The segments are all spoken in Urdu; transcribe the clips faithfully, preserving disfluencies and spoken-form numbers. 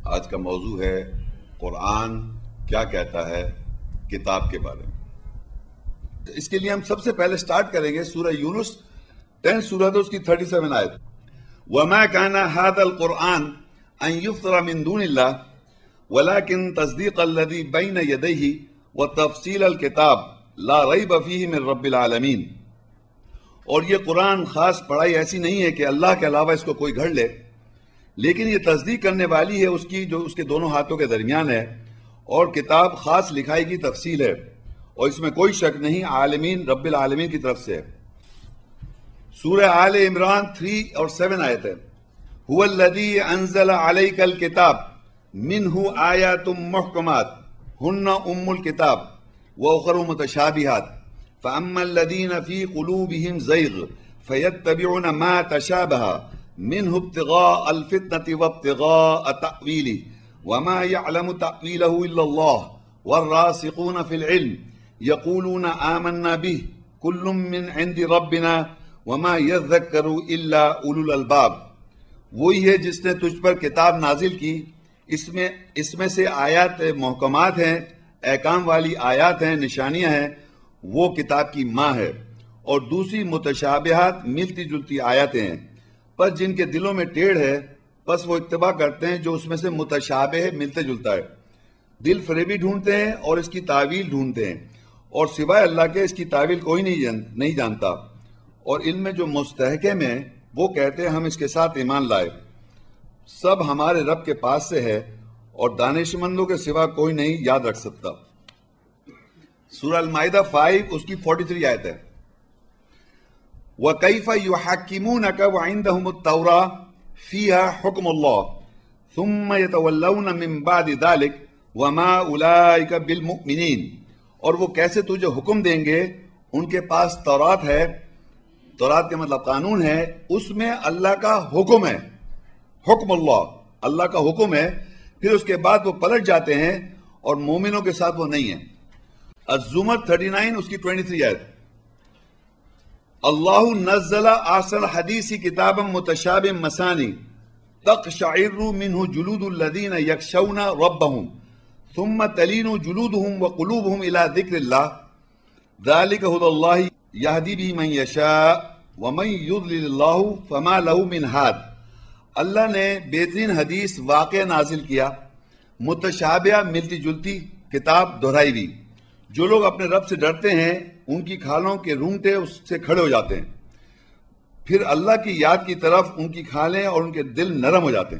آج کا موضوع ہے قرآن کیا کہتا ہے کتاب کے بارے میں۔ اس کے لیے ہم سب سے پہلے سٹارٹ کریں گے سورہ یونس، ٹین سورہ ہے اس کی تھرٹی سیون آیت۔ وَمَا كَانَ هَذَا الْقُرْآنُ أَن يُفْتَرَ مِن دُونِ اللَّهِ وَلَكِن تَصْدِيقَ الَّذِي بَيْنَ يَدَيْهِ وَتَفْصِيلَ الْكِتَابِ لَا رَيْبَ فِيهِ مِن رَبِّ الْعَالَمِينَ۔ اور یہ قرآن خاص پڑھائی ایسی نہیں ہے کہ اللہ کے علاوہ اس کو کوئی گھڑ لے، لیکن یہ تصدیق کرنے والی ہے اس کی جو اس کے دونوں ہاتھوں کے درمیان ہے، اور کتاب خاص لکھائی کی تفصیل ہے، اور اس میں کوئی شک نہیں عالمین رب العالمین کی طرف سے ہے۔ سورہ آل عمران تھری اور سیون آیت ہے۔ هو الذی انزل علیک الکتاب منہ آیات محکمات ہن ام الکتاب واخر متشابہات فاما الذین فی قلوبہم زیغ فیتبعون ما تشابہ منہ ابتغاء الفتنة وابتغاء تأویلہ وما يعلم تأویلہ الا اللہ والراسخون فی العلم یقولون آمنا به کل من عند ربنا وما يذکر الا اولو الالباب۔ وہی ہے جس نے تجھ پر کتاب نازل کی، اس میں اس میں سے آیات محکمات ہیں، احکام والی آیات ہیں، نشانیاں ہیں، وہ کتاب کی ماں ہے، اور دوسری متشابہات ملتی جلتی آیاتیں ہیں، پر جن کے دلوں میں ٹیڑھ ہے بس وہ اتباع کرتے ہیں جو اس میں سے متشابہ ہے، ملتے جلتا ہے، دل فریبی ڈھونڈتے ہیں اور اس کی تعویل ڈھونڈتے ہیں، اور سوائے اللہ کے اس کی تعویل کوئی نہیں جان نہیں جانتا، اور ان میں جو مستحکم ہیں وہ کہتے ہیں ہم اس کے ساتھ ایمان لائے۔ سب ہمارے رب کے پاس سے ہے، اور دانش مندوں کے سوا کوئی نہیں یاد رکھ سکتا۔ سورہ المائدہ فائیو اس کی فورٹی تھری آیت ہے۔ وَكَيْفَ يُحَكِّمُونَكَ وَعِندَهُمُ التَّوْرَاةُ فِيهَا حُكْمُ اللَّهِ ثُمَّ يَتَوَلَّوْنَ مِن بَعْدِ ذَلِكَ وَمَا أُولَئِكَ بِالْمُؤْمِنِينَ۔ اور وہ کیسے تجھے حکم دیں گے، ان کے پاس تورات ہے، تورات کا مطلب قانون ہے، اس میں اللہ کا حکم ہے، حکم اللہ، اللہ کا حکم ہے، پھر اس کے بعد وہ پلٹ جاتے ہیں اور مومنوں کے ساتھ وہ نہیں ہیں۔ الزمر تھرٹی نائن اس کی ٹوئنٹی تھری آیت۔ اللہ نزل احسن الحدیث کتابا متشابہ مثانی تقشعر منہ جلود الذین یخشون ربهم ثم تلین جلودهم وقلوبهم الى ذکر اللہ ذلک ھدی اللہ یہدی بہ من یشاء ومن یضلل اللہ فما لہ من ہاد۔ اللہ نے بہترین حدیث واقع نازل کیا، متشابہ ملتی جلتی کتاب دہرائی ہوئی۔ جو لوگ اپنے رب سے ڈرتے ہیں ان کی کھالوں کے رونگٹے اس سے کھڑے ہو جاتے ہیں، پھر اللہ کی یاد کی طرف ان کی کھالیں اور ان کے دل نرم ہو جاتے ہیں۔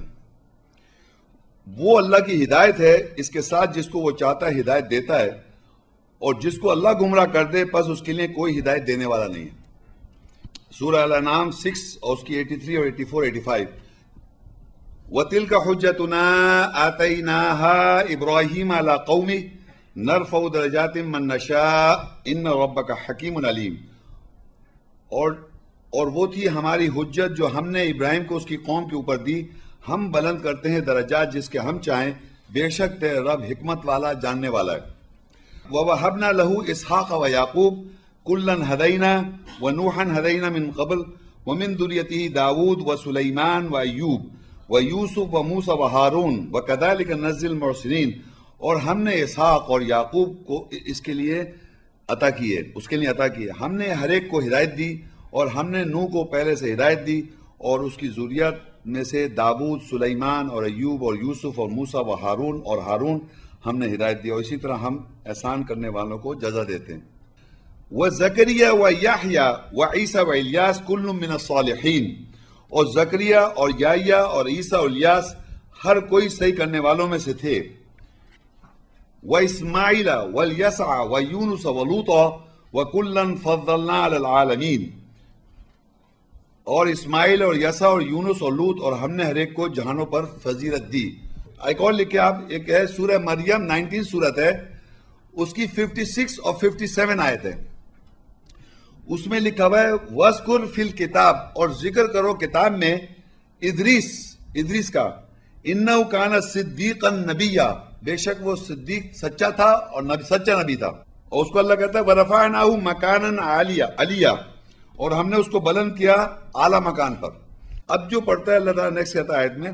وہ اللہ کی ہدایت ہے، اس کے ساتھ جس کو وہ چاہتا ہے ہدایت دیتا ہے، اور جس کو اللہ گمراہ کر دے پس اس کے لیے کوئی ہدایت دینے والا نہیں ہے۔ سورہ الانعام سکس اور اس کی ایٹی تھری اور ایٹی فور ایٹی فائیو۔ وَتِلْكَ حُجَّتُنَا آتَيْنَاهَا إِبْرَاهِيمَ عَلَىٰ قَوْمِهِ نَرْفَعُ دَرَجَاتٍ مَن نَّشَاءُ إِنَّ رَبَّكَ حَكِيمٌ عَلِيمٌ۔ اور اور وہ تھی ہماری حجت جو ہم نے ابراہیم کو اس کی قوم کے اوپر دی، ہم بلند کرتے ہیں درجات جس کے ہم چاہیں، بے شک تیرا رب حکمت والا جاننے والا ہے۔ وَوَهَبْنَا لَهُ إِسْحَاقَ وَيَعْقُوبَ كُلًّا هَدَيْنَا وَنُوحًا هَدَيْنَا مِن قَبْلُ وَمِن ذُرِّيَّتِهِ داود وسليمان وأيوب ويوسف وموسى وهارون وكذلك نجزي المحسنين۔ اور ہم نے اسحاق اور یعقوب کو اس کے لیے عطا کیے، اس کے لیے عطا کیے، ہم نے ہر ایک کو ہدایت دی، اور ہم نے نوح کو پہلے سے ہدایت دی، اور اس کی ذریت میں سے داود، سلیمان اور ایوب اور یوسف اور موسیٰ و ہارون اور ہارون ہم نے ہدایت دی، اور اسی طرح ہم احسان کرنے والوں کو جزا دیتے ہیں۔ وَزَكَرِيَّا وَيَحْيَا وَعِيسَى وَإِلْيَاسَ كُلٌّ مِّنَ الصَّالِحِينَ۔ اور زکریا اور یحییٰ اور عیسیٰ اور الیاس ہر کوئی صحیح کرنے والوں میں سے تھے۔ وَإِسْمَاعِيلَ وَالْيَسَعَ وَيُونُسَ وَلُوطَ وَكُلًّا فَضَّلْنَا عَلَى الْعَالَمِينَ۔ اور اسماعیل اور یسع اور یونس اور لوط، اور ہم نے ہر ایک کو جہانوں پر فضیلت دی۔ ایک اور لکھے آپ، ایک ہے سورہ مریم نائنٹین سورت ہے، اس کی ففٹی سکس اور ففٹی سیون آیت ہے۔ اس میں لکھا ہوا ہے وَاذْكُرْ فِي الْكِتَابِ، اور ذکر کرو کتاب میں ادریس، ادریس کا، إِنَّهُ كَانَ صِدِّيقًا نَبِيًّا، بے شک وہ صدیق سچا تھا اور نبی سچا نبی تھا۔ اور اس کو اللہ کہتا ہے وَرَفَعْنَاهُ مَكَانًا عَلِيًّا، اور ہم نے اس کو بلند کیا اعلیٰ مکان پر۔ اب جو پڑھتا ہے اللہ تعالیٰ نیکسٹ کہتا ہے آیت میں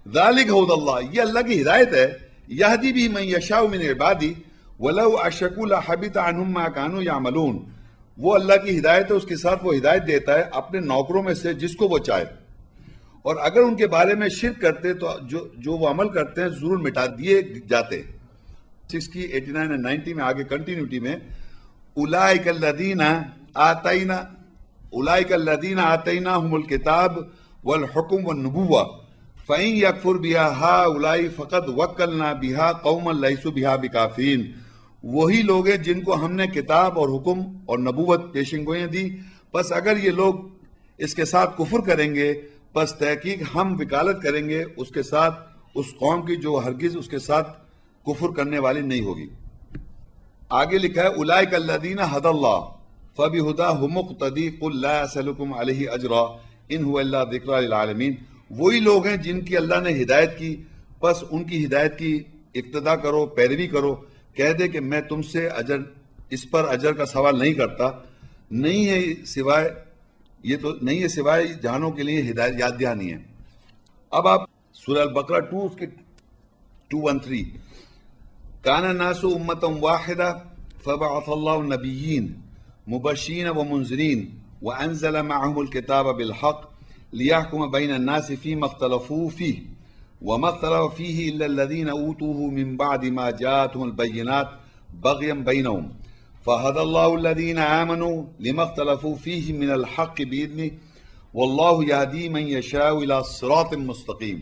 ذالک ھدی اللہ، یہ اللہ کی ہدایت ہے، یہدی بہ من یشاء من عبادی ولو اشرکوا لحبط عنہم ما کانوا یعملون، وہ اللہ کی ہدایت ہے، اس کے ساتھ وہ ہدایت دیتا ہے اپنے نوکروں میں سے جس کو وہ چاہے، اور اگر ان کے بارے میں شرک کرتے تو جو جو وہ عمل کرتے ہیں ضرور مٹا دیے جاتے۔ سکسٹی ایٹی نائن اور نائنٹی میں آگے کنٹینیوٹی میں اولئک الذین آتینا اولئک الذین آتیناہم الکتاب والحکم والنبوہ فَإِن يَكْفُرْ بِهَا هَؤُلَاءِ فَقَدْ وَكَّلْنَا بِهَا قَوْمًا لَيْسُوا بِهَا بِكَافِرِينَ، وہی لوگ ہیں جن کو ہم نے کتاب اور حکم اور نبوت پیشن گوئیاں دی، پس اگر یہ لوگ اس کے ساتھ کفر کریں گے پس تحقیق ہم وکالت کریں گے اس کے ساتھ اس قوم کی جو ہرگز اس کے ساتھ کفر کرنے والی نہیں ہوگی۔ آگے لکھا ہے اولئک الذین ھدی اللہ فبہداہ مقتدی قل لا اسألکم علیہ اجرا ان ھو الا ذکری للعالمین، وہی لوگ ہیں جن کی اللہ نے ہدایت کی، پس ان کی ہدایت کی اقتداء کرو، پیروی کرو، کہہ دے کہ میں تم سے اجر اس پر اجر کا سوال نہیں کرتا، نہیں ہے سوائے یہ تو نہیں ہے سوائے جہانوں کے لیے ہدایت یاد دہانی ہے۔ اب آپ سورہ البقرہ ٹو اس کے ٹو ون تھری کان الناس امۃ واحدہ فبعث اللہ النبیین مبشرین ومنذرین وانزل معهم الکتاب بالحق لِيَحْكُمَ بَيْنَ النَّاسِ فِيمَا اخْتَلَفُوا فِيهِ وَمَا اخْتَلَفَ فِيهِ إِلَّا الَّذِينَ أُوتُوهُ مِن بَعْدِ مَا جَاءَتْهُمُ الْبَيِّنَاتُ بَغْيًا بَيْنَهُمْ فَهَدَى اللَّهُ الَّذِينَ آمَنُوا لِمَا اخْتَلَفُوا فِيهِ مِنَ الْحَقِّ بِإِذْنِهِ وَاللَّهُ يَهْدِي مَن يَشَاءُ إِلَىٰ صِرَاطٍ مُسْتَقِيمٍ۔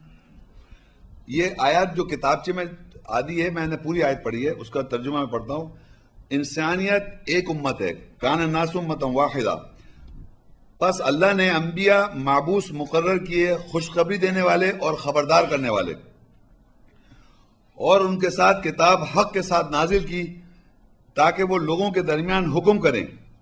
یہ آیات جو کتابچے میں آدھی ہے، میں نے پوری آیت پڑھی ہے، اس کا ترجمہ میں پڑھتا ہوں۔ انسانیت ایک امت ہے، کان الناس امۃ واحدہ، پس اللہ نے انبیاء معبوس مقرر کیے، خوشخبری دینے والے اور خبردار کرنے والے، اور ان کے ساتھ کتاب حق کے ساتھ نازل کی تاکہ وہ لوگوں کے درمیان حکم کریں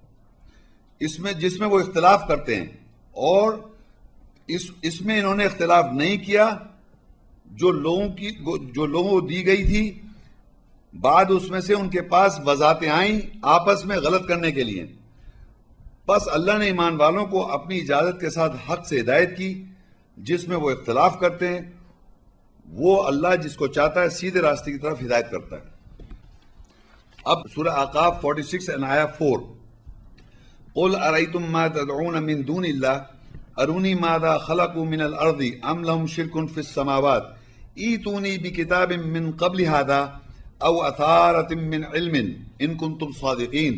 اس میں جس میں وہ اختلاف کرتے ہیں، اور اس اس میں انہوں نے اختلاف نہیں کیا جو لوگوں کی جو لوگوں کو دی گئی تھی، بعد اس میں سے ان کے پاس وضاحتیں آئیں آپس میں غلط کرنے کے لیے، پس اللہ نے ایمان والوں کو اپنی اجازت کے ساتھ حق سے ہدایت کی جس میں وہ اختلاف کرتے ہیں، وہ اللہ جس کو چاہتا ہے سیدھے راستے کی طرف ہدایت کرتا ہے۔ اب سورہ اعقاف فورٹی سکس and آیا فور قل ارأیتم ما تدعون من دون اللہ ارونی ماذا خلقوا من الارض ام لهم شرک فی السماوات ایتونی بکتاب من قبل هذا او اثارۃ من علم ان کنتم صادقین،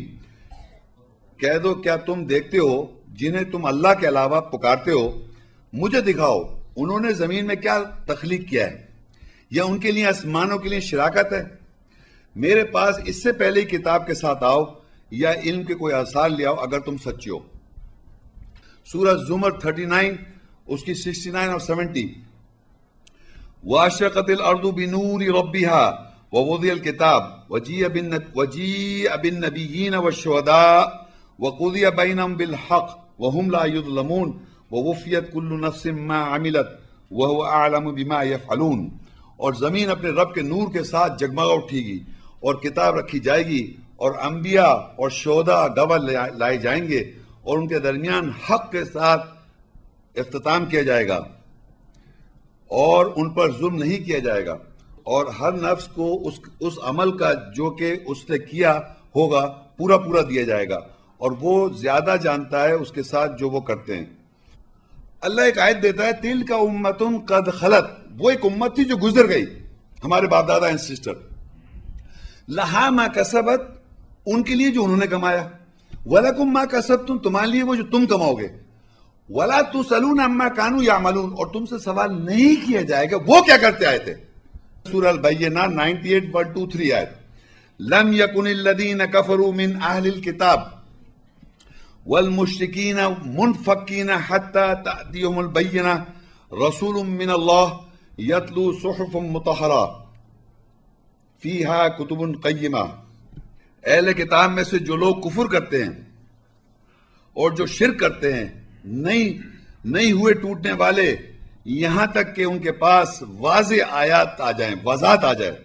کہہ دو کیا تم دیکھتے ہو جنہیں تم اللہ کے علاوہ پکارتے ہو، مجھے دکھاؤ انہوں نے زمین میں کیا تخلیق کیا ہے، یا ان کے لیے آسمانوں کے لیے شراکت ہے، میرے پاس اس سے پہلے کتاب کے ساتھ آؤ یا علم کے کوئی آثار لے آؤ اگر تم سچے ہو۔ سورہ زمر تھرٹی نائن اس کی سکسٹی نائن اور سیونٹی وَأَشْرَقَتِ الْأَرْضُ بِنُورِ رَبِّهَا وَوُضِعَ الْكِتَابُ وَجِيءَ بِالنَّبِيِّينَ وَالشُّهَدَاءِ وَقُضِيَ بَيْنَهُم بِالْحَقِّ وَهُمْ لَا يُظْلَمُونَ وَوُفِّيَتْ كُلُّ نَفْسٍ مَا عَمِلَتْ وَهُوَ أَعْلَمُ بِمَا يَفْعَلُونَ، اور زمین اپنے رب کے نور کے ساتھ جگمگا اٹھے گی اور کتاب رکھی جائے گی اور انبیاء اور شہداء گواہ لائے جائیں گے اور ان کے درمیان حق کے ساتھ اختتام کیا جائے گا اور ان پر ظلم نہیں کیا جائے گا، اور ہر نفس کو اس اس عمل کا جو کہ اس نے کیا ہوگا پورا پورا دیا جائے گا، اور وہ زیادہ جانتا ہے اس کے ساتھ جو وہ کرتے ہیں۔ اللہ ایک آیت دیتا ہے تل کا امتن قد خلت، وہ ایک امت تھی جو گزر گئی، ہمارے باپ دادا اینڈ سسٹر، لہا ما کسبت، ان کے لیے جو انہوں نے کمایا، وَلَكُمْ مَا كَسَبْتُمْ، تمہارے لیے وہ جو تم کماؤ گے، وَلَا تُسْأَلُونَ عَمَّا كَانُوا يَعْمَلُونَ، اور تم سے سوال نہیں کیا جائے گا وہ کیا کرتے آئے تھے۔ سورہ Albayyinah ninety eight one two three آیت لم يكن الذين كفروا من اهل الكتاب والمشركين منفكين حتى تأتيهم البينة رسول من الله يتلو صحف مطهرة فيها كتب قيمة، اہل کتاب میں سے جو لوگ کفر کرتے ہیں اور جو شرک کرتے ہیں نہیں نہیں ہوئے ٹوٹنے والے یہاں تک کہ ان کے پاس واضح آیات آ جائیں، وضاحت آ جائے،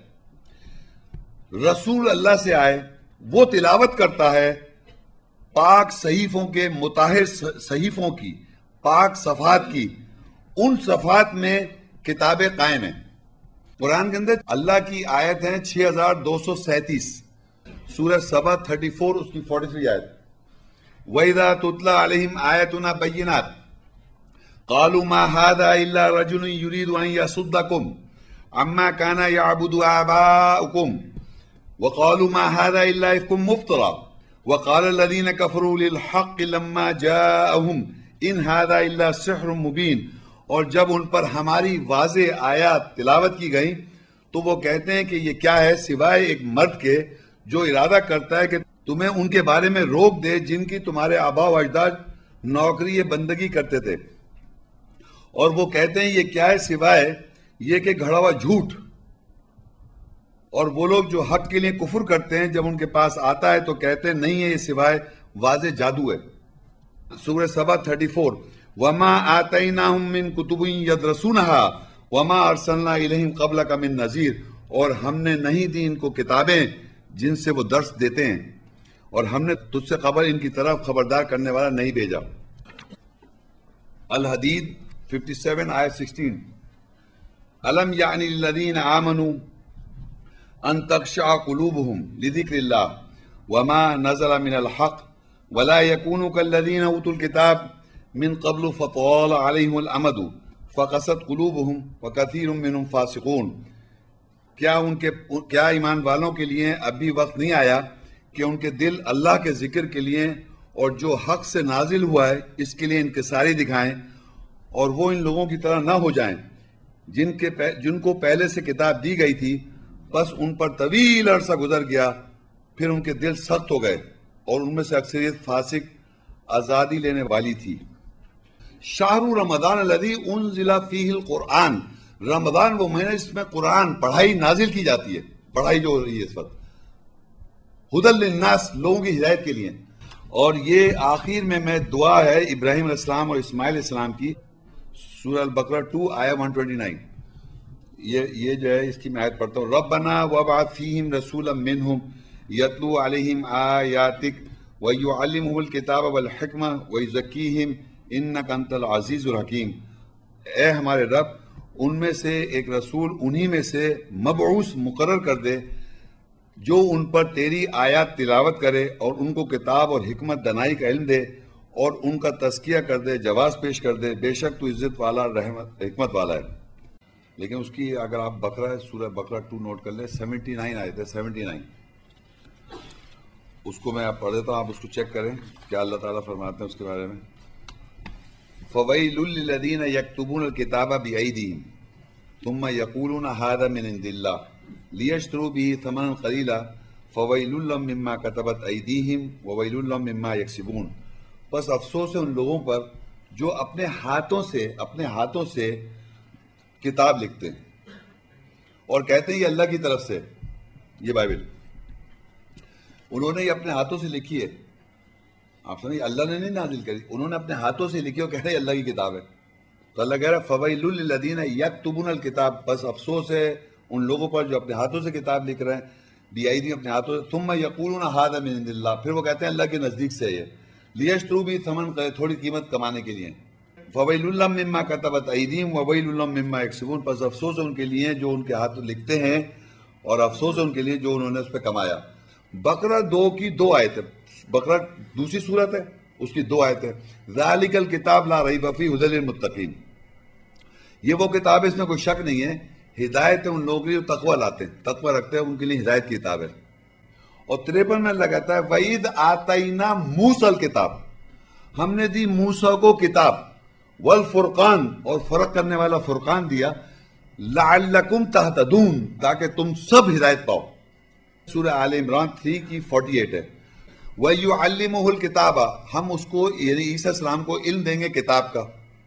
رسول اللہ سے آئے، وہ تلاوت کرتا ہے پاک صحیفوں کے، مطہر صحیفوں کی، پاک صفحات کی، ان صفحات میں کتابیں قائم ہیں. قرآن کے اندر اللہ کی آیت ہیں چھ ہزار دو سو سینتیس، سورہ سبا تھرٹی فور اس کی فورٹی تھری آیت. وَإِذَا تُتْلَى عَلَيْهِمْ آيَاتُنَا بَيِّنَاتٍ قَالُوا مَا هَذَا إِلَّا رَجُلٌ يُرِيدُ أَن يَصُدَّكُمْ عَمَّا كَانَ يَعْبُدُ آبَاؤُكُمْ وَقَالُوا مَا هَذَا إِلَّا إِفْكٌ مُفْتَرًى وَقَالَ الَّذِينَ كَفَرُوا لِلْحَقِّ لَمَّا جَاءَهُمْ إِنْ هَذَا إِلَّا سِحْرٌ مُبِينٌ. اور جب ان پر ہماری واضح آیات تلاوت کی گئیں تو وہ کہتے ہیں کہ یہ کیا ہے سوائے ایک مرد کے جو ارادہ کرتا ہے کہ تمہیں ان کے بارے میں روک دے جن کی تمہارے آبا و اجداد نوکری بندگی کرتے تھے. اور وہ کہتے ہیں یہ کیا ہے سوائے یہ کہ گھڑا ہوا جھوٹ. اور وہ لوگ جو حق کے لیے کفر کرتے ہیں جب ان کے پاس آتا ہے تو کہتے ہیں نہیں ہے یہ سوائے واضح جادو ہے. سورہ سبا تھرٹی فور وَمَا آتَيْنَاهُمْ مِن كُتُبٍ يَدْرَسُونَهَا وَمَا أَرْسَلْنَا إِلَيْهِمْ قَبْلَكَ مِن نَذِيرٍ. اور ہم نے نہیں دی ان کو کتابیں جن سے وہ درس دیتے ہیں اور ہم نے تجھ سے قبل ان کی طرف خبردار کرنے والا نہیں بھیجا. الحدید ففٹی سیون آیت سکسٹین أَلَمْ يَعْنِ لِلَّذِينَ آمَنُوا أَن تَخْشَعَ قُلُوبُهُمْ لِذِكْرِ اللَّهِ وَمَا نَزَلَ مِنَ الْحَقِّ وَلَا يَكُونُوا كَالَّذِينَ أُوتُوا الْكِتَابَ من قبل فطال عليهم الامد فقست قلوبهم وكثير منهم فاسقون. کیا ان کے کیا ایمان والوں کے لیے اب بھی وقت نہیں آیا کہ ان کے دل اللہ کے ذکر کے لیے اور جو حق سے نازل ہوا ہے اس کے لیے انکساری دکھائیں اور وہ ان لوگوں کی طرح نہ ہو جائیں جن کے جن کو پہلے سے کتاب دی گئی تھی بس ان پر طویل عرصہ گزر گیا پھر ان کے دل سخت ہو گئے اور ان میں سے اکثریت فاسق آزادی لینے والی تھی. شاہر رمضان الذی انزل فیہ القرآن. رمضان وہ مہینہ جس میں قرآن پڑھائی نازل کی جاتی ہے، پڑھائی جو ہو رہی ہے اس وقت. ہدی للناس لوگوں کی ہدایت کے لیے. اور یہ آخر میں میں دعا ہے ابراہیم علیہ السلام اور اسماعیل علیہ السلام کی، سورہ البقرہ ٹو آیا ون ٹوینٹی نائن. یہ یہ جو ہے اس کی میں آیت پڑھتا ہوں. ربنا وابعث فیہم رسولا منہم یتلو علیہم آیاتک وَيُعَلِّمُهُ الْكِتَابَ وَالْحِكْمَةَ وَيُزَكِّيهِمْ إِنَّكَ أَنْتَ الْعَزِيزُ الْحَكِيمُ. اے ہمارے رب ان میں سے ایک رسول انہی میں سے مبعوث مقرر کر دے جو ان پر تیری آیات تلاوت کرے اور ان کو کتاب اور حکمت دانائی کا علم دے اور ان کا تزکیہ کر دے، جواز پیش کر دے. بے شک تو عزت والا رحمت حکمت والا ہے. لیکن اس کی اگر آپ بقرہ سورہ بقرہ ٹو نوٹ کر لیں سیونٹی نائن آئے تھے سیونٹی نائن اس کو میں آپ پڑھ دیتا ہوں، آپ اس کو چیک کریں کیا اللہ تعالیٰ فرماتے ہیں اس کے بارے میں. فَوَيْلٌ لِّلَّذِينَ يَكْتُبُونَ الْكِتَابَ بِأَيْدِيهِمْ ثُمَّ يَقُولُونَ هَٰذَا مِنْ عِندِ اللَّهِ لِيَشْتَرُوا بِهِ ثَمَنًا قَلِيلًا فَوَيْلٌ لَّهُم مِّمَّا كَتَبَتْ أَيْدِيهِمْ وَوَيْلٌ لَّهُم مِّمَّا يَكْسِبُونَ. بس افسوس ہے ان لوگوں پر جو اپنے ہاتھوں سے اپنے ہاتھوں سے کتاب لکھتے ہیں اور کہتے ہیں یہ اللہ کی طرف سے. یہ بائبل انہوں نے یہ اپنے ہاتھوں سے لکھی ہے. آپ سمجھیں اللہ نے نہیں نازل کری، انہوں نے اپنے ہاتھوں سے لکھی اور کہہ رہے ہیں اللہ کی کتاب ہے. تو اللہ کہہ رہا ہے فویل للذین یکتبون الکتاب. بس افسوس ہے ان لوگوں پر جو اپنے ہاتھوں سے کتاب لکھ رہے ہیں بیعیدی اپنے ہاتھوں سے. ثم یقولون ھذا من عند اللہ. پھر وہ کہتے ہیں اللہ کے نزدیک سے یہ لیشتروا بھی ثمن، تھوڑی قیمت کمانے کے لیے. فویل لهم مما کتبت ایدیہم وویل لهم مما یکسبون. پس افسوس ہے ان کے لیے جو ان کے ہاتھ لکھتے ہیں اور افسوس ہے ان کے لیے جو انہوں نے اس پہ کمایا. بقرہ دو کی دو آیت ہے، بقرہ دوسری صورت ہے اس کی دو آیت ہے. ذالک الکتاب لا ریب فیہ ھدی للمتقین. یہ وہ کتاب ہے اس میں کوئی شک نہیں ہے، ہدایت ہے ان لوگوں کے لیے جو تقوی لاتے ہیں، تقوی رکھتے ہیں، ان کے لیے ہدایت کی کتاب ہے. اور تریپن میں اللہ کہتا ہے وَإِذْ آتَيْنَا مُوسَى الْكِتاب. ہم نے دی موسیٰ کو کتاب، والفرقان اور فرق کرنے والا فرقان دیا، لعلکم تہتدون تاکہ تم سب ہدایت پاؤ. سورہ آل عمران تھری کی فورٹی ایٹ ہے. وَيُعَلِّمُهُ الْكِتَابَ. ہم اس کو یعنی عیسیٰ السلام کو علم دیں گے کتاب کا،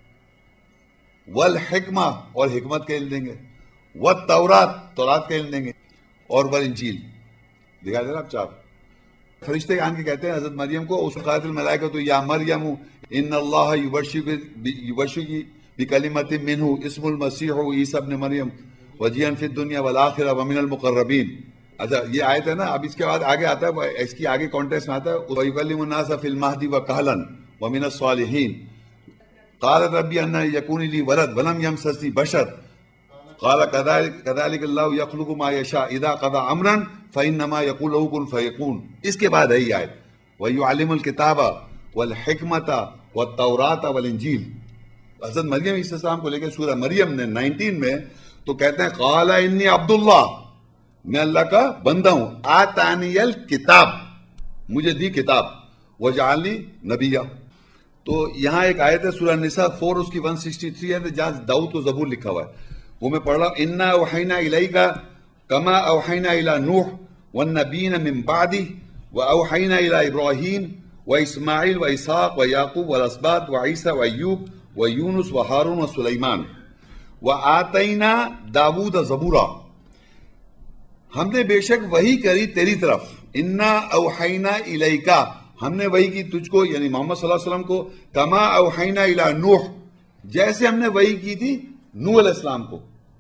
والحکمہ اور حکمت کا علم دیں گے، والتورات تورات کا علم دیں گے، اور والانجیل. دکھا دے نا آپ چار فرشتے آن کے کہتے ہیں حضرت مریم کو اس قالت الملائکہ تو یا مریم ان اللہ یبشرکی بکلمۃ منہ اسم المسیح عیسی ابن مریم وجیہا فی الدنیا والآخرہ ومن المقربین. اچھا یہ آیت ہے نا. اب اس کے بعد آگے آتا ہے، اس کی آگے کانٹیکسٹ میں آتا ہے وَيُكَلِّمُ النَّاسَ فِي الْمَهْدِ وَكَهْلًا وَمِنَ الصَّالِحِينَ قَالَتْ رَبِّ أَنَّىٰ يَكُونُ لِي وَلَدٌ وَلَمْ يَمْسَسْنِي بَشَرٌ قال كذلك الله يخلق ما يشاء اذا قضى امرا فانما يقول له كن فيكون. اس کے بعد ہے یہ آیت وَيُعَلِّمُ الْكِتَابَ وَالْحِكْمَةَ وَالتَّوْرَاةَ وَالْإِنْجِيلَ. حضرت مریم علیہ السلام کو لے کے سورہ مریم نے نائنٹین میں تو کہتے ہیں قال انی عبد اللہ، میں اللہ کا بندہ ہوں، آتانی الکتاب، مجھے دی کتاب، وجعلنی نبیہ. تو یہاں ایک آیت ہے سورہ نساء فور، اس کی ون سکسٹی تھری ہے جہاں داؤد کو زبور لکھا ہوا ہے، وہ میں پڑھ رہا ہوں. انا اوحینا الیک کما اوحینا الی نوح والنبیین من بعدہ واوحینا الی ابراہیم واسماعیل واسحاق ویعقوب والاسباط وعیسیٰ وایوب ویونس وہارون وسلیمان وآتینا داود زبورا. ہم نے بے شک وحی کری تیری طرف، انا اوحینا الیکا، ہم نے وحی کی تجھ کو یعنی محمد صلی اللہ علیہ وسلم کو، کما اوحینا الی نوح، جیسے ہم نے وحی کی تھی نوح علیہ السلام کو.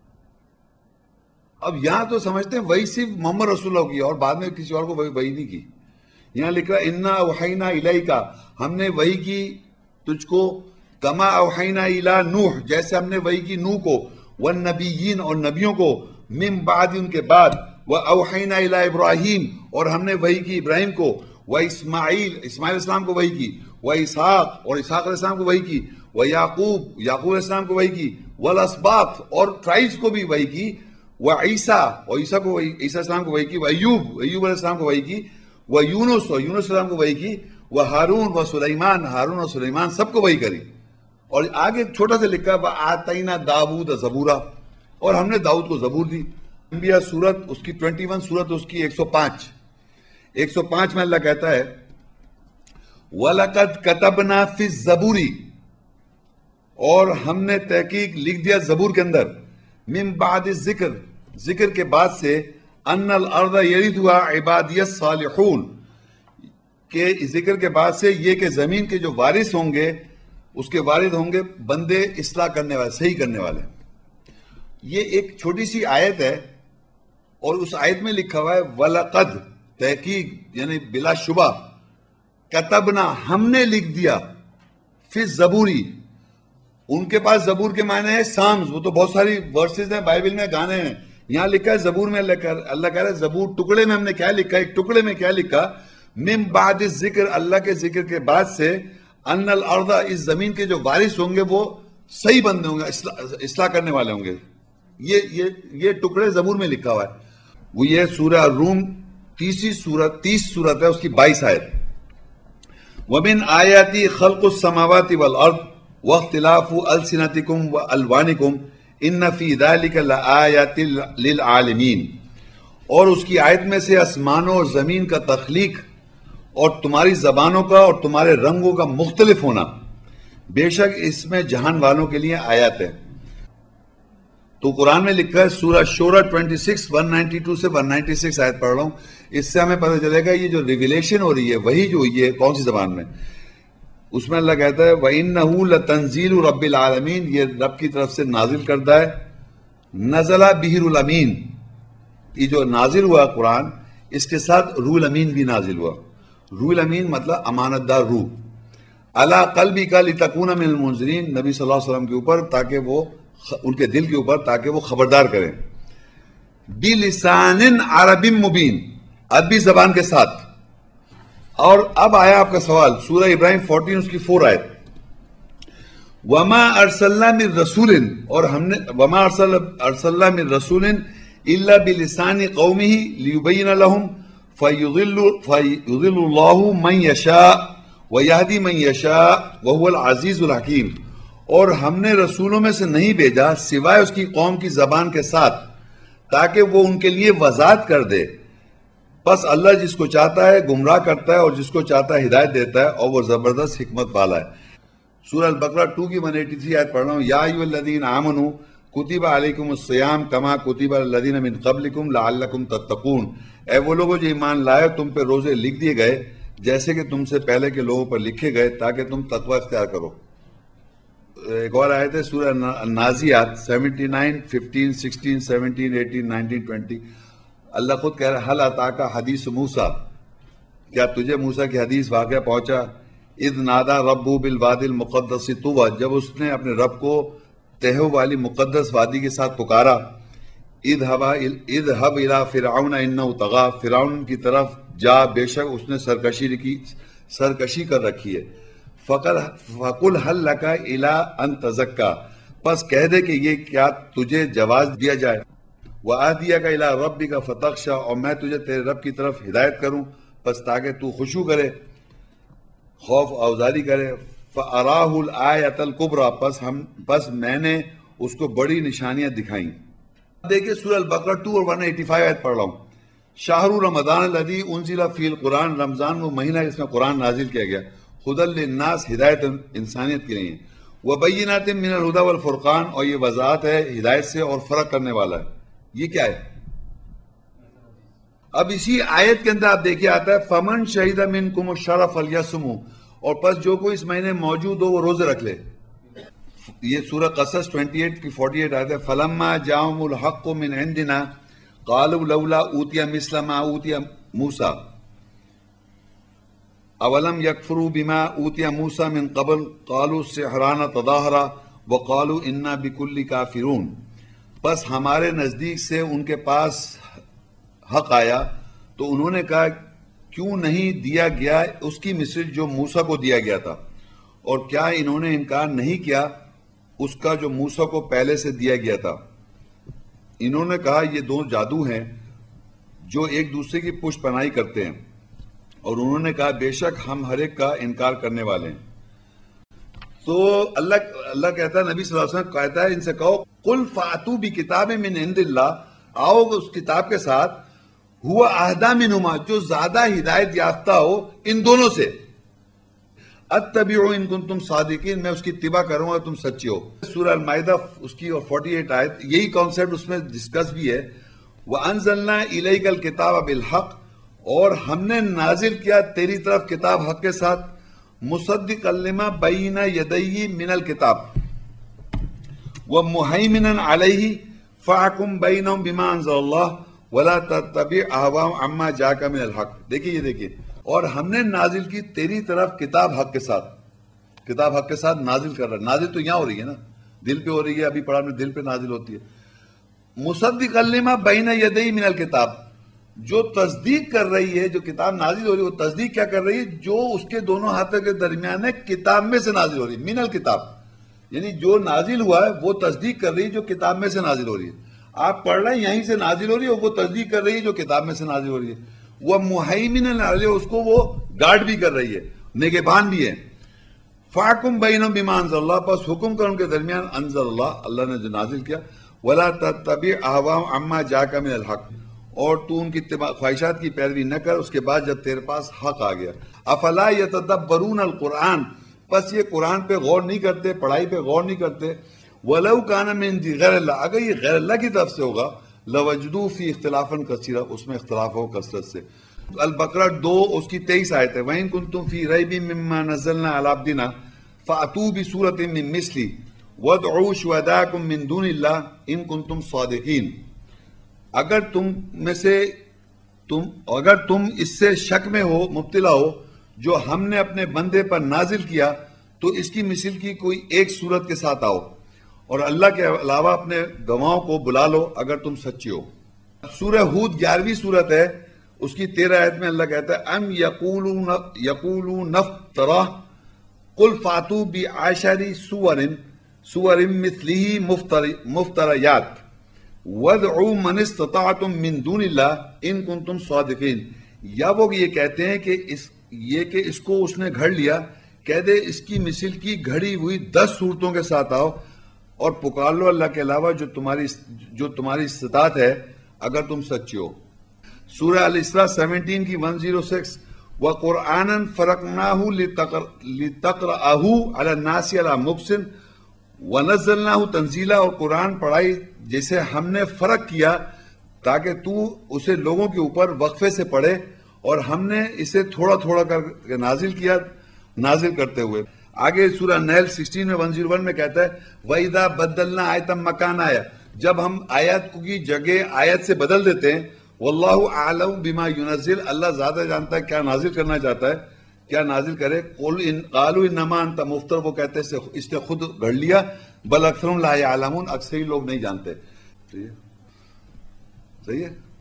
اب یہاں تو سمجھتے ہیں وحی صرف محمد رسول اللہ کی اور بعد میں کسی اور کو وحی نہیں کی. یہاں لکھ رہا انا اوحینا الیکا، ہم نے وحی کی تجھ کو، کما اوحینا الی نوح، جیسے ہم نے وحی کی نوح کو، والنبیین اور نبیوں کو، من بعد ان کے بعد، واوحینا الی ابراہیم اور ہم نے وحی کی ابراہیم کو، واسماعیل اسماعیل علیہ السلام کو وحی کی، واسحاق اور اسحاق علیہ السلام کو وحی کی، ویعقوب یعقوب علیہ السلام کو وحی کی، والاسباط اور ٹرائبز کو بھی وحی کی، وعیسیٰ اور عیسیٰ کو عیسیٰ علیہ السلام کو وحی کی، وایوب ایوب علیہ السلام کو وحی کی، ویونس اور یونس علیہ السلام کو وحی کی، وہارون وسلیمان ہارون اور سلیمان سب کو وحی کری. اور آگے چھوٹا سے لکھا وآتینا داود زبورا، اور ہم نے داؤد کو زبور دی. انبیاء سورت اس کی ٹوینٹی ون سورت اس کی ایک سو پانچ ایک سو پانچ میں اللہ کہتا ہے وَلَقَدْ كَتَبْنَا فِي الزَّبُورِ، اور ہم نے تحقیق لکھ دیا زبور کے اندر، من بعد ذکر، ذکر کے بعد سے، ان الارض یرثها عبادی الصالحون، کہ ذکر کے بعد سے یہ کہ زمین کے جو وارث ہوں گے اس کے وارث ہوں گے بندے اصلاح کرنے والے، صحیح کرنے والے. یہ ایک چھوٹی سی آیت ہے اور اس آیت میں لکھا ہوا ہے وَلَقَدْ، تحقیق یعنی بلا شبہ، کتبنا ہم نے لکھ دیا، فی الزبوری، ان کے پاس زبور کے معنی ہے سامز، وہ تو بہت ساری ورسز ہیں بائبل میں، گانے ہیں. یہاں لکھا ہے زبور میں اللہ کہہ رہا ہے زبور ٹکڑے میں ہم نے کیا لکھا، ایک ٹکڑے میں کیا لکھا، من بعد ذکر، اللہ کے ذکر کے بعد سے، ان الارض، اس زمین کے جو وارث ہوں گے وہ صحیح بندے ہوں گے، اصلاح کرنے والے ہوں گے. یہ یہ یہ ٹکڑے زبور میں لکھا ہوا ہے. وہ یہ سورہ الروم تیسری سورت تیس سورت ہے، اس کی بائیس آیت. ومن آیاتی خلق السماوات والارض واختلاف السنتکم والوانکم ان فی ذلک لآیات للعالمین، اور اس کی آیت میں سے آسمانوں اور زمین کا تخلیق اور تمہاری زبانوں کا اور تمہارے رنگوں کا مختلف ہونا، بے شک اس میں جہان والوں کے لیے آیات ہے. تو قرآن میں لکھا ہے سورہ شورہ چھبیس ایک سو بانوے سے ایک سو چھیانوے آیت پڑھ رہا ہوں، اس سے ہمیں پتہ چلے گا یہ جو ریویلیشن ہو رہی ہے وہی جو ہوئی ہے کون سی زبان میں. اس میں اللہ کہتا ہے وَإِنَّهُ لَتَنزِيلُ رَبِّ الْعَالَمِينَ، یہ رب کی طرف سے نازل کردہ ہے. نزلہ بِهِ الْأَمِينَ، یہ جو نازل ہوا قرآن اس کے ساتھ روح الامین بھی نازل ہوا. روح الامین مطلب امانت دار روح. عَلَىٰ قَلْبِكَ لِتَكُونَ مِنَ الْمُنذِرِينَ، نبی صلی اللہ علیہ وسلم کے اوپر تاکہ وہ ان کے دل کے اوپر تاکہ وہ خبردار کریں. بِلِسَانٍ عَرَبٍ مُبِينٍ، عربی زبان کے ساتھ. اور اب آیا آپ کا سوال سورہ ابراہیم چودہ اس کی فور آیت. وما ارسلنا من رسول، اور ہم نے وما ارسلنا من رسول الا بلسان قومه ليبين لهم فيضل فيضل الله من يشاء ويهدي من يشاء وهو العزيز الحكيم، اور ہم نے رسولوں میں سے نہیں بھیجا سوائے اس کی قوم کی زبان کے ساتھ تاکہ وہ ان کے لیے وضاحت کر دے. بس اللہ جس کو چاہتا ہے گمراہ کرتا ہے اور جس کو چاہتا ہے ہدایت دیتا ہے، اور وہ زبردست حکمت والا ہے. سورہ البقرہ دو کی ایک سو تراسی آیت پڑھ رہا ہوں. یا ایھا الذین آمنوا کتب علیکم الصیام کما کتب علی الذین من قبلکم لعلکم تتقون، اے وہ لوگو جو ایمان لائے تم پہ روزے لکھ دیے گئے جیسے کہ تم سے پہلے کے لوگوں پر لکھے گئے تاکہ تم تقوی اختیار کرو. ایک اور آیت ہے سورہ Naziat seventy nine fifteen sixteen seventeen eighteen nineteen twenty. Allah خود کہہ رہا ہے حل اتاکا حدیث موسیٰ، کیا تجھے موسیٰ کی حدیث واقعہ پہنچا؟ اذ نادا ربہ بالوادی المقدس طویٰ، جب اس نے اپنے رب کو تہو والی مقدس وادی کے ساتھ پکارا، اذهب اذهب الى فرعون انه طغى، فرعون کی طرف جا، بے شک اس نے سرکشی کی سرکشی کر رکھی ہے. فقل فقل هل لك الى ان تزكى، پس کہہ دے کہ یہ کیا تجھے جواز دیا جائے. وَآدِيَكَ إِلَىٰ رَبِّكَ فَتَخْشَىٰ، اور میں تجھے تیرے رب کی طرف ہدایت کروں پس تاکہ تو خشوع کرے، خوف آوزاری کرے. فَأَرَاهُ الْآيَةَ الْكُبْرَىٰ، پس ہم پس میں نے اس کو بڑی نشانیاں دکھائیں. دیکھیں سورہ البقرہ دو اور ایک سو پچاسی آیت پڑھ رہا ہوں. شہر رمضان الذی انزل فی القرآن، رمضان وہ مہینہ جس میں قرآن نازل کیا گیا. ہدی للناس، ہدایت انسانیت کے لیے ہے. وبینات من الہدی والفرقان، اور یہ وضاحت ہے ہدایت سے اور فرق کرنے والا ہے. یہ کیا ہے؟ اب اسی آیت کے اندر آپ دیکھیں آتا ہے فمن شہید منکم الشہر فلیصمہ، اور پس جو کوئی اس مہینے موجود ہو وہ روزے رکھ لے. یہ سورہ قصص اٹھائیس کی اڑتالیس آیت ہے. فلما جاءهم الحق من عندنا قالوا لولا اوتی مثل ما اوتی موسیٰ اولم یکفروا بما اوتی موسیٰ من قبل قالوا السحران تظاہرا وقالوا انا بکل کافرون. بس ہمارے نزدیک سے ان کے پاس حق آیا تو انہوں نے کہا کیوں نہیں دیا گیا اس کی مثل جو موسیٰ کو دیا گیا تھا، اور کیا انہوں نے انکار نہیں کیا اس کا جو موسیٰ کو پہلے سے دیا گیا تھا. انہوں نے کہا یہ دو جادو ہیں جو ایک دوسرے کی پشت پناہی کرتے ہیں، اور انہوں نے کہا بے شک ہم ہر ایک کا انکار کرنے والے ہیں. تو اللہ اللہ کہتا ہے، نبی صلی اللہ علیہ وسلم کہتا ہے ان سے کہو قل فاتو بکتاب من عند اللہ، آؤ اس کتاب کے ساتھ ہوا اہدی منہما، جو زیادہ ہدایت یافتہ ہو ان دونوں سے. اتبعوا ان کنتم صادقین، میں اس کی اتباع کروں گا تم سچے ہو. سورہ المائدہ اس کی اور اڑتالیس آیت یہی کانسیپٹ اس میں ڈسکس بھی ہے. وانزلنا الیک الکتاب بالحق، اور ہم نے نازل کیا تیری طرف کتاب حق کے ساتھ. مصدقا لما بین یدیہ من الکتاب ومہیمنا علیہ فاحکم بینہم بما انزل اللہ ولا تتبع اہواءہم عما جاءک من الحق. دیکھیے یہ دیکھیے، اور ہم نے نازل کی تیری طرف کتاب حق کے ساتھ. کتاب حق کے ساتھ نازل کر رہا ہے، نازل تو یہاں ہو رہی ہے نا، دل پہ ہو رہی ہے، ابھی پڑھا میں دل پہ نازل ہوتی ہے. مصدقا لما بین یدیہ من الکتاب، جو تصدیق کر رہی ہے، جو کتاب نازل ہو رہی ہے وہ تصدیق کیا کر رہی ہے؟ جو اس کے دونوں ہاتھوں کے درمیان ہے کتاب میں سے نازل ہو رہی ہے. من الکتاب یعنی جو نازل ہوا ہے وہ تصدیق کر رہی ہے جو کتاب میں سے نازل ہو رہی ہے. آپ پڑھ رہے ہیں یہیں سے نازل ہو رہی ہے، وہ تصدیق کر رہی ہے جو کتاب میں سے نازل ہو رہی ہے. وہ مہیمن علیہ، اس کو وہ گارڈ بھی کر رہی ہے، نگہبان بھی ہے. فاحکم بینہم بما انزل اللہ، پس حکم کر ان کے درمیان انزل اللہ، اللہ نے جو نازل کیا. ولا تتبع اہواءہم عما جاءک من الحق، اور تو ان کی خواہشات کی پیروی نہ کر اس کے بعد جب تیرے پاس حق آ گیا. افلا یتدبرون القرآن، پس یہ قرآن پہ غور نہیں کرتے، پڑھائی پہ غور نہیں کرتے. ولو کان من عند غیر اللہ، اگر یہ غیر اللہ کی طرف سے ہوگا لوجدوا فی اختلافا کثیرا، اس میں اختلاف ہو کثرت سے. البقرہ دو اس کی تیئیس آیت ہے. وَإِن كُنتُمْ فِي رَيْبٍ مِّمَّا نَزَّلْنَا عَلَىٰ عَبْدِنَا فَأْتُوا بِسُورَةٍ مِّن مِّثْلِهِ وَادْعُوا شُهَدَاءَكُم مِّن دُونِ اللَّهِ إِن كُنتُمْ صَادِقِينَ. اگر تم میں سے تم اگر تم اس سے شک میں ہو، مبتلا ہو، جو ہم نے اپنے بندے پر نازل کیا، تو اس کی مثل کی کوئی ایک صورت کے ساتھ آؤ، اور اللہ کے علاوہ اپنے گواہوں کو بلا لو اگر تم سچے ہو. سورہ ہود گیارہویں صورت ہے، اس کی تیرہ آیت میں اللہ کہتا ہے ام یقولون یقولون افترا قل فاتوا بعشر سور سور مثلہ مفتریات وادعوا من استطعتم من دون اللہ ان کنتم صادقین. یا وہ یہ کہتے ہیں کہ اس یہ کہ اس کو اس نے گھڑ لیا، کہہ دے اس کی مثل کی گھڑی ہوئی دس صورتوں کے ساتھ آؤ اور پکار لو اللہ کے علاوہ جو تمہاری جو تمہاری استطاعت ہے اگر تم سچے ہو. سورہ الاسراء سیونٹین کی ون زیرو سکس وَقُرْآنًا فَرَقْنَاهُ لِتَقْرَأَهُ عَلَى النَّاسِ عَلَى مُقْسٍ وَنَزَّلْنَاهُ تَنزِيلًا، اور قرآن پڑھائی جسے ہم نے فرق کیا تاکہ تو اسے لوگوں کے اوپر وقفے سے پڑھے، اور ہم نے اسے تھوڑا تھوڑا کر نازل کیا، نازل کرتے ہوئے. آگے سورہ نیل سکسٹین میں ون زیرو ون میں کہتا ہے وَإِذَا بَدَّلْنَا آیَةً مَّكَانَ آیَةٍ، جب ہم آیت کی جگہ آیت سے بدل دیتے ہیں. واللہ اعلم بما ينزل، اللہ زیادہ جانتا ہے کیا نازل کرنا چاہتا ہے. کیا نازل کرے؟ قل ان قالوا انما انت مفتر، وہ کہتے ہیں اس نے خود گھڑ لیا، بل اکثرهم لا یعلمون، اکثر لوگ نہیں جانتے. صحیح ہے صحیح ہے